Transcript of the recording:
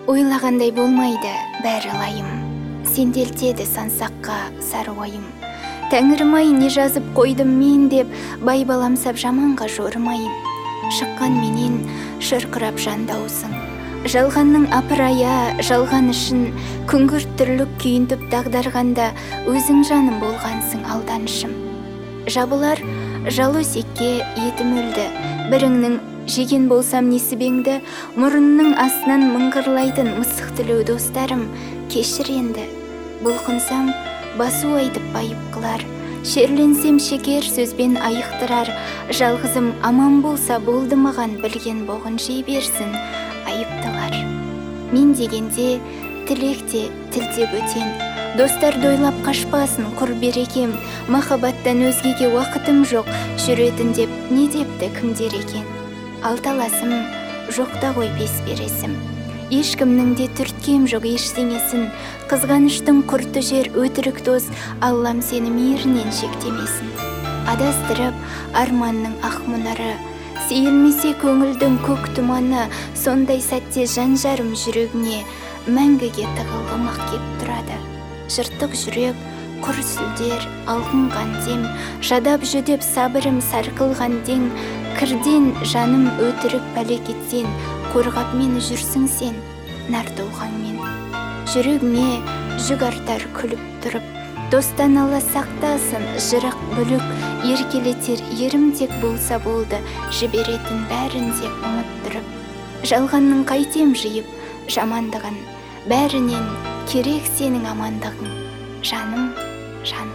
Ойлағандай болмайды бәрі лайым, сенделтеді сансаққа сары ойым. Тәңірім-ай, не жазып қойдым мен деп, байбаламсап жаманға жорымайын. Шыққан менен шырқырап жан даусың. Жалғанның апырая, жалған үшін күңгірт түрлік күйінтіп дағдарғанда өзің жаным болғансың алданышым. Жабылар жал өсекке етім өлді, біріңнің жеген болсам несібеңді, мұрынның астынан мыңғырлайтын мысық тілеу достарым, кешір енді. Бұлқынсам басу айтып байып қылар, шерленсем шекер сөзбен айықтырар, жалғызым аман болса болды маған білген боғын жей берсін айыптылар. Мен дегенде тілекте тілде бөтен, достар дойлап қашпасын құр берекем, махаббаттан өзгеге уақытым жоқ, жүретін деп не депті кімдер екен. Алталасым жоқта ғой бес бересім, ешкімнің де түрткем жоқ ештеңесін, қызғаныштың құрты жер өтірік дос, Аллам сені мейірінен шектемесін. Адастырып арманның ақ мұнары, сейілмесе көңілдің көк тұманы, сондай сәтте жан жарым жүрегіне мәңгіге тығылғымақ кеп тұрады. Жыртық жүрек, құр сүлдер, алғынған дем, жадап жүдеп сабырым сарқылған дең, кірден жаным өтірік пәле кетсен, қорғап мені жүрсің сен, нар толғаңмен. Жүрегіңе жүк артар күліп тұрып, достан ала сақтасын жырақ бүлік, еркелетер ерім тек болса болды, жіберетін бәрін де ұмыттырып. Жалғанның қайтем жиып, жамандығын, бәрінен керек сенің амандығың, жаным, жаным.